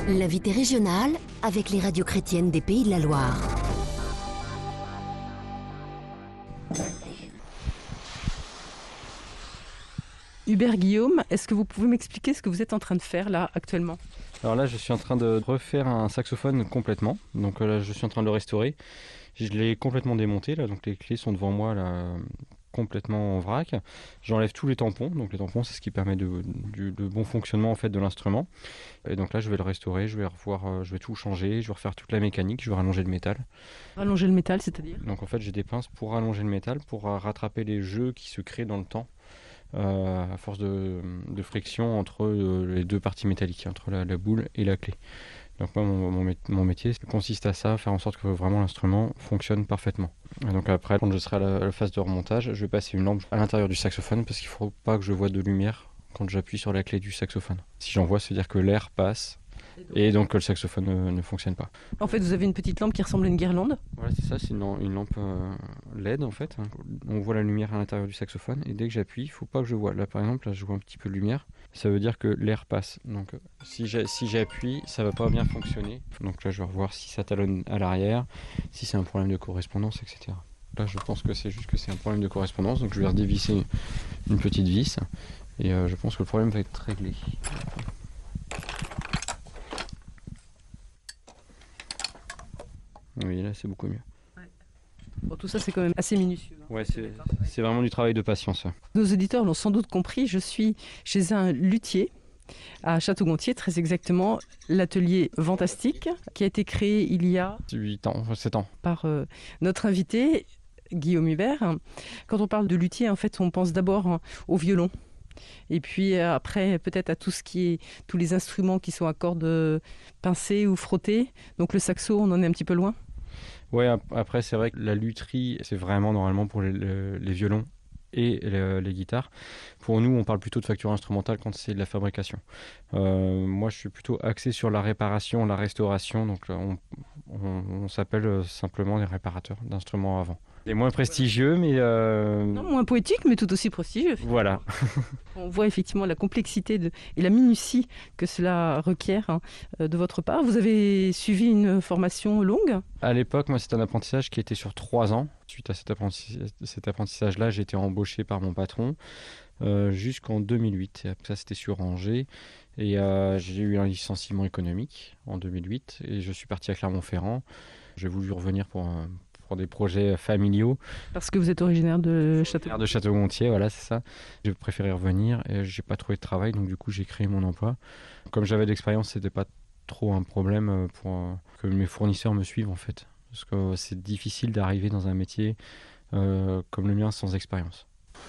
L'invité régional avec les radios chrétiennes des Pays de la Loire. Hubert Guillaume, est-ce que vous pouvez m'expliquer ce que vous êtes en train de faire là actuellement ? Alors là, je suis en train de refaire un saxophone complètement. Donc là, je suis en train de le restaurer. Je l'ai complètement démonté là, donc les clés sont devant moi là, complètement en vrac. J'enlève tous les tampons. Donc les tampons, c'est ce qui permet de bon fonctionnement en fait de l'instrument. Et donc là, je vais le restaurer. Je vais revoir, je vais tout changer. Je vais refaire toute la mécanique. Je vais rallonger le métal. Rallonger le métal, c'est-à-dire ? Donc en fait, j'ai des pinces pour rallonger le métal, pour rattraper les jeux qui se créent dans le temps. À force de friction entre les deux parties métalliques, entre la boule et la clé. Donc moi, mon métier consiste à ça, faire en sorte que vraiment l'instrument fonctionne parfaitement. Et donc après, quand je serai à la phase de remontage, je vais passer une lampe à l'intérieur du saxophone parce qu'il ne faut pas que je voie de lumière quand j'appuie sur la clé du saxophone. Si j'en vois, ça veut dire que l'air passe et donc que le saxophone ne fonctionne pas. En fait, vous avez une petite lampe qui ressemble à une guirlande ? Voilà, c'est ça, c'est une lampe LED en fait. On voit la lumière à l'intérieur du saxophone et dès que j'appuie, il ne faut pas que je vois. Là par exemple, là, je vois un petit peu de lumière. Ça veut dire que l'air passe. Donc si j'appuie, ça va pas bien fonctionner. Donc là, je vais revoir si ça talonne à l'arrière, si c'est un problème de correspondance, etc. Là, je pense que c'est juste que c'est un problème de correspondance. Donc je vais redévisser une petite vis et je pense que le problème va être réglé. Oui, là, c'est beaucoup mieux. Bon, tout ça, c'est quand même assez minutieux. Ouais, c'est vraiment du travail de patience. Nos auditeurs l'ont sans doute compris, je suis chez un luthier à Château-Gontier, très exactement, l'atelier Ventastique, qui a été créé il y a 7 ans. Par notre invité, Guillaume Hubert. Quand on parle de luthier, en fait, on pense d'abord au violon. Et puis après, peut-être à tous les instruments qui sont à cordes pincées ou frottées. Donc le saxo, on en est un petit peu loin. Ouais, après c'est vrai que la lutherie, c'est vraiment normalement pour les violons et les guitares. Pour nous, on parle plutôt de facture instrumentale quand c'est de la fabrication. Moi, je suis plutôt axé sur la réparation, la restauration. Donc on s'appelle simplement les réparateurs d'instruments avant. C'est moins prestigieux, mais... Non, moins poétique, mais tout aussi prestigieux. Voilà. On voit effectivement la complexité et la minutie que cela requiert de votre part. Vous avez suivi une formation longue ? À l'époque, moi, c'était un apprentissage qui était sur 3 ans. Suite à cet apprentissage-là, j'ai été embauché par mon patron jusqu'en 2008. Et après ça, c'était sur Angers. Et j'ai eu un licenciement économique en 2008. Et je suis parti à Clermont-Ferrand. J'ai voulu revenir pour des projets familiaux. Parce que vous êtes originaire de Château-Gontier. De Château-Gontier, voilà, c'est ça. J'ai préféré revenir et j'ai pas trouvé de travail, donc du coup j'ai créé mon emploi. Comme j'avais de l'expérience, c'était pas trop un problème pour que mes fournisseurs me suivent en fait. Parce que c'est difficile d'arriver dans un métier comme le mien sans expérience.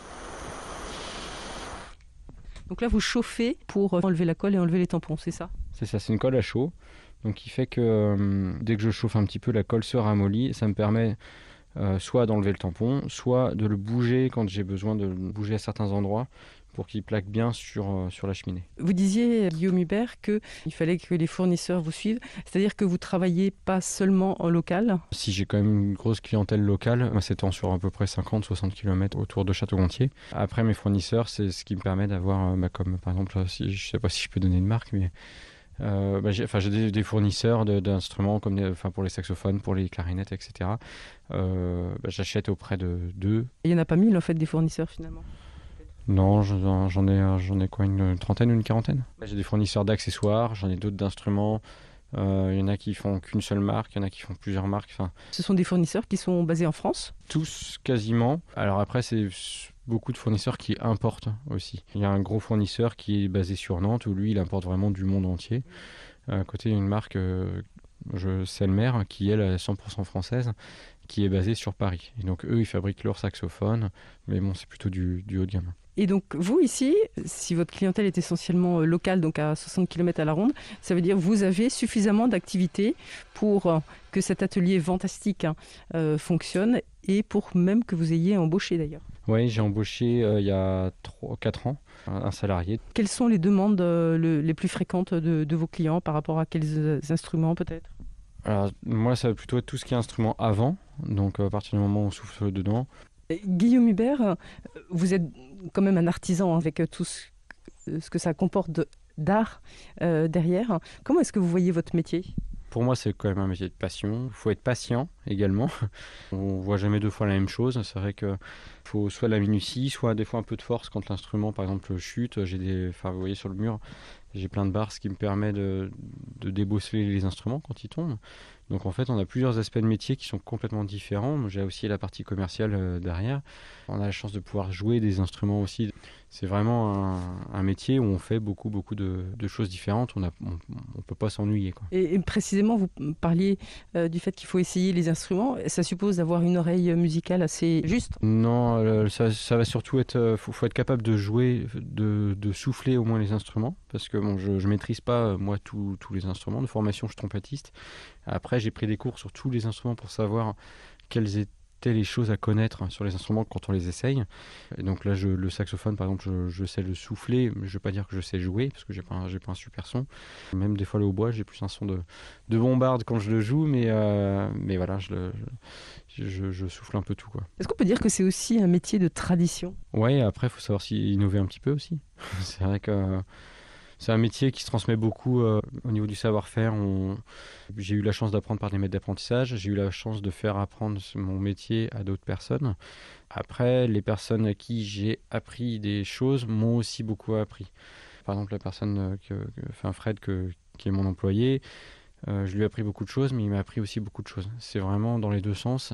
Donc là, vous chauffez pour enlever la colle et enlever les tampons, c'est ça ? C'est ça, c'est une colle à chaud. Donc qui fait que dès que je chauffe un petit peu, la colle se ramollit et ça me permet soit d'enlever le tampon, soit de le bouger quand j'ai besoin de le bouger à certains endroits pour qu'il plaque bien sur la cheminée. Vous disiez, Guillaume Hubert, qu'il fallait que les fournisseurs vous suivent, c'est-à-dire que vous ne travaillez pas seulement en local ? Si j'ai quand même une grosse clientèle locale, s'étend sur à peu près 50-60 km autour de Château-Gontier. Après, mes fournisseurs, c'est ce qui me permet d'avoir, comme par exemple, je ne sais pas si je peux donner une marque, mais j'ai des fournisseurs d'instruments comme pour les saxophones, pour les clarinettes, etc. J'achète auprès d'eux. Il n'y en a pas 1000 en fait des fournisseurs finalement ? Non, j'en ai quoi, une trentaine ou une quarantaine. J'ai des fournisseurs d'accessoires, j'en ai d'autres d'instruments. Il y en a qui font qu'une seule marque, il y en a qui font plusieurs marques. Ce sont des fournisseurs qui sont basés en France ? Tous quasiment. Alors après, c'est beaucoup de fournisseurs qui importent aussi. Il y a un gros fournisseur qui est basé sur Nantes où lui, il importe vraiment du monde entier. À côté, il y a une marque, Selmer, qui elle est 100% française, qui est basée sur Paris. Et donc eux, ils fabriquent leurs saxophones, mais bon, c'est plutôt du haut de gamme. Et donc vous ici, si votre clientèle est essentiellement locale, donc à 60 km à la ronde, ça veut dire que vous avez suffisamment d'activités pour que cet atelier Ventastique fonctionne et pour même que vous ayez embauché d'ailleurs. Oui, j'ai embauché il y a 4 ans un salarié. Quelles sont les demandes les plus fréquentes de vos clients par rapport à quels instruments peut-être ? Alors moi, ça va plutôt être tout ce qui est instrument avant, donc à partir du moment où on souffle dedans. Guillaume Hubert, vous êtes quand même un artisan avec tout ce que ça comporte d'art derrière. Comment est-ce que vous voyez votre métier ? Pour moi, c'est quand même un métier de passion. Il faut être patient également. On ne voit jamais deux fois la même chose. C'est vrai qu'il faut soit de la minutie, soit des fois un peu de force quand l'instrument, par exemple, chute. Vous voyez sur le mur, j'ai plein de barres, ce qui me permet de débosseler les instruments quand ils tombent. Donc en fait, on a plusieurs aspects de métier qui sont complètement différents. J'ai aussi la partie commerciale derrière. On a la chance de pouvoir jouer des instruments aussi. C'est vraiment un métier où on fait beaucoup de choses différentes. On peut pas s'ennuyer, quoi. Et précisément, vous parliez du fait qu'il faut essayer les instruments. Ça suppose d'avoir une oreille musicale assez juste ? Non, ça va surtout être... faut être capable de jouer, de souffler au moins les instruments. Parce que bon, je maîtrise pas, moi, tous les instruments. De formation, je suis trompettiste. Après, j'ai pris des cours sur tous les instruments pour savoir quelles étaient les choses à connaître sur les instruments quand on les essaye. Et donc là, le saxophone, par exemple, je sais le souffler, mais je ne veux pas dire que je sais jouer, parce que j'ai pas un super son. Même des fois, le hautbois, j'ai plus un son de bombarde quand je le joue, mais voilà, je souffle un peu tout, quoi. Est-ce qu'on peut dire que c'est aussi un métier de tradition ? Ouais, après, il faut savoir s'y innover un petit peu aussi. C'est vrai que... c'est un métier qui se transmet beaucoup au niveau du savoir-faire. J'ai eu la chance d'apprendre par des maîtres d'apprentissage. J'ai eu la chance de faire apprendre mon métier à d'autres personnes. Après, les personnes à qui j'ai appris des choses m'ont aussi beaucoup appris. Par exemple, la personne Fred, qui est mon employé, je lui ai appris beaucoup de choses, mais il m'a appris aussi beaucoup de choses. C'est vraiment dans les deux sens.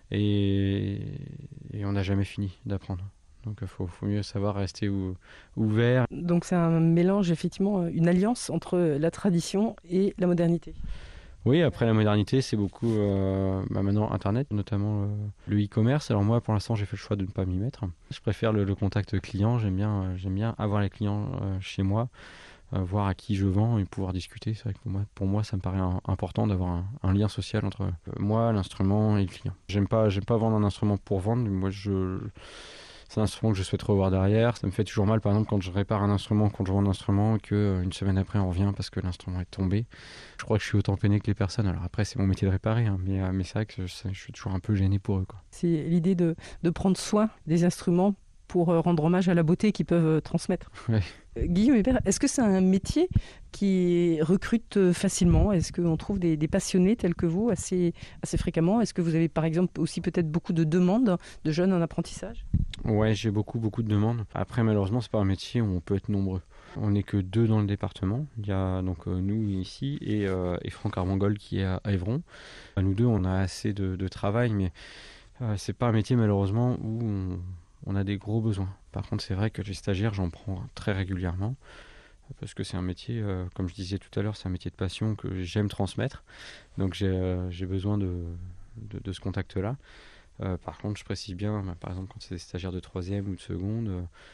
Et on n'a jamais fini d'apprendre. Donc il faut mieux savoir rester ouvert. Donc c'est un mélange, effectivement, une alliance entre la tradition et la modernité. Oui, après la modernité, c'est beaucoup maintenant Internet, notamment le e-commerce. Alors moi, pour l'instant, j'ai fait le choix de ne pas m'y mettre. Je préfère le contact client. J'aime bien avoir les clients chez moi, voir à qui je vends et pouvoir discuter. C'est vrai que pour moi, ça me paraît important d'avoir un lien social entre moi, l'instrument et le client. J'aime pas vendre un instrument pour vendre. Moi, c'est un instrument que je souhaite revoir derrière. Ça me fait toujours mal, par exemple, quand je répare un instrument, quand je vends un instrument, qu'une semaine après, on revient parce que l'instrument est tombé. Je crois que je suis autant peiné que les personnes. Alors après, c'est mon métier de réparer, hein, mais c'est vrai que je suis toujours un peu gêné pour eux, quoi. C'est l'idée de prendre soin des instruments pour rendre hommage à la beauté qu'ils peuvent transmettre. Ouais. Guillaume Hébert, est-ce que c'est un métier qui recrute facilement ? Est-ce qu'on trouve des passionnés tels que vous assez fréquemment ? Est-ce que vous avez par exemple aussi peut-être beaucoup de demandes de jeunes en apprentissage ? Ouais, j'ai beaucoup de demandes. Après, malheureusement, c'est pas un métier où on peut être nombreux. On n'est que 2 dans le département. Il y a donc nous ici et Franck Armangol qui est à Évron. Nous deux, on a assez de travail, mais c'est pas un métier malheureusement où on a des gros besoins. Par contre, c'est vrai que les stagiaires, j'en prends très régulièrement parce que c'est un métier, comme je disais tout à l'heure, c'est un métier de passion que j'aime transmettre. Donc j'ai besoin de ce contact-là. Par contre, je précise bien, par exemple, quand c'est des stagiaires de 3e ou de seconde,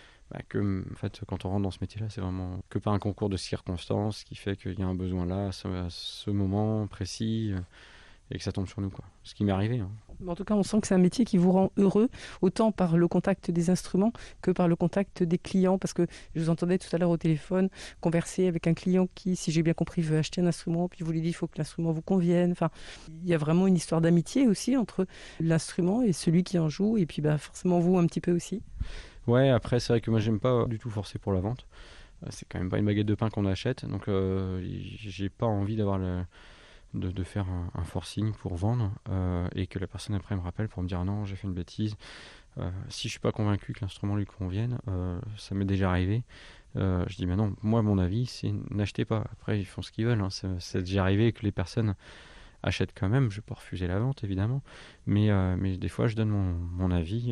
que en fait, quand on rentre dans ce métier-là, c'est vraiment que par un concours de circonstances qui fait qu'il y a un besoin là, à ce moment précis, et que ça tombe sur nous, quoi. Ce qui m'est arrivé, hein. En tout cas, on sent que c'est un métier qui vous rend heureux, autant par le contact des instruments que par le contact des clients, parce que je vous entendais tout à l'heure au téléphone converser avec un client qui, si j'ai bien compris, veut acheter un instrument, puis vous lui dites qu'il faut que l'instrument vous convienne. Enfin, il y a vraiment une histoire d'amitié aussi entre l'instrument et celui qui en joue, et puis forcément vous un petit peu aussi. Ouais, après, c'est vrai que moi, j'aime pas du tout forcer pour la vente. C'est quand même pas une baguette de pain qu'on achète, donc j'ai pas envie d'avoir de faire un forcing pour vendre et que la personne après me rappelle pour me dire non, j'ai fait une bêtise. Si je suis pas convaincu que l'instrument lui convienne, ça m'est déjà arrivé. Je dis mais non, moi mon avis c'est n'achetez pas. Après ils font ce qu'ils veulent, hein. C'est déjà arrivé que les personnes achètent quand même. Je vais pas refuser la vente évidemment, mais des fois je donne mon avis.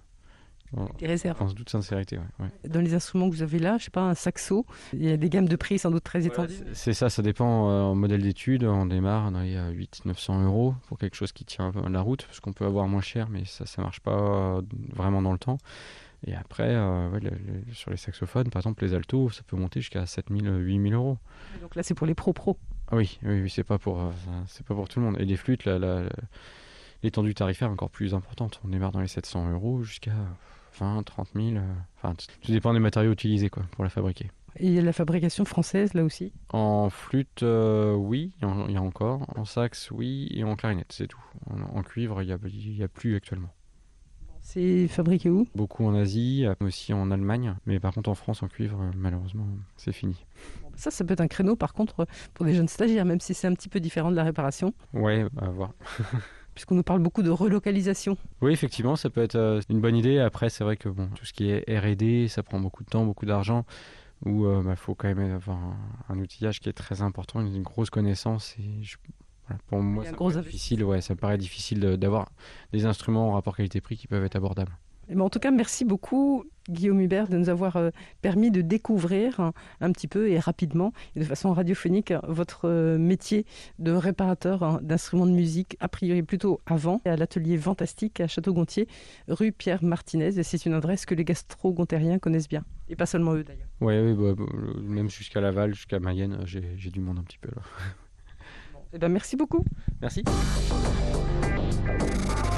Des réserves. En toute sincérité, ouais. Dans les instruments que vous avez là, je sais pas, un saxo, il y a des gammes de prix sans doute très étendues. C'est ça dépend en modèle d'étude. On démarre dans les 800-900 € pour quelque chose qui tient la route, parce qu'on peut avoir moins cher, mais ça marche pas vraiment dans le temps. Et après, sur les saxophones, par exemple, les altos, ça peut monter jusqu'à 7 000, 8 000 €. Donc là, c'est pour les pros. Ah oui, c'est pas pour tout le monde. Et les flûtes, l'étendue tarifaire est encore plus importante. On démarre dans les 700 € jusqu'à 20, 30 000. Enfin, tout dépend des matériaux utilisés, quoi, pour la fabriquer. Et il y a la fabrication française, là aussi ? En flûte, oui, il y a encore. En sax, oui, et en clarinette, c'est tout. En cuivre, il y a plus actuellement. C'est fabriqué où? Beaucoup en Asie, aussi en Allemagne, mais par contre en France en cuivre, malheureusement, c'est fini. Ça peut être un créneau par contre pour des jeunes stagiaires, même si c'est un petit peu différent de la réparation, Ouais, à voir. puisqu'on nous parle beaucoup de relocalisation. Oui, effectivement, ça peut être une bonne idée. Après, c'est vrai que bon, tout ce qui est R&D, ça prend beaucoup de temps, beaucoup d'argent, où faut quand même avoir un outillage qui est très important, une grosse connaissance. Et voilà, pour moi, Et un ça me gros paraît difficile, ouais, ça me paraît difficile d'avoir des instruments en rapport qualité-prix qui peuvent être abordables. Mais en tout cas, merci beaucoup Guillaume Hubert de nous avoir permis de découvrir un petit peu et rapidement et de façon radiophonique votre métier de réparateur d'instruments de musique, a priori plutôt avant, à l'atelier Fantastique à Château-Gontier, rue Pierre Martinez. Et c'est une adresse que les gastro-gontériens connaissent bien. Et pas seulement eux d'ailleurs. Ouais, même jusqu'à Laval, jusqu'à Mayenne, j'ai du monde un petit peu là. Eh ben, merci beaucoup. Merci.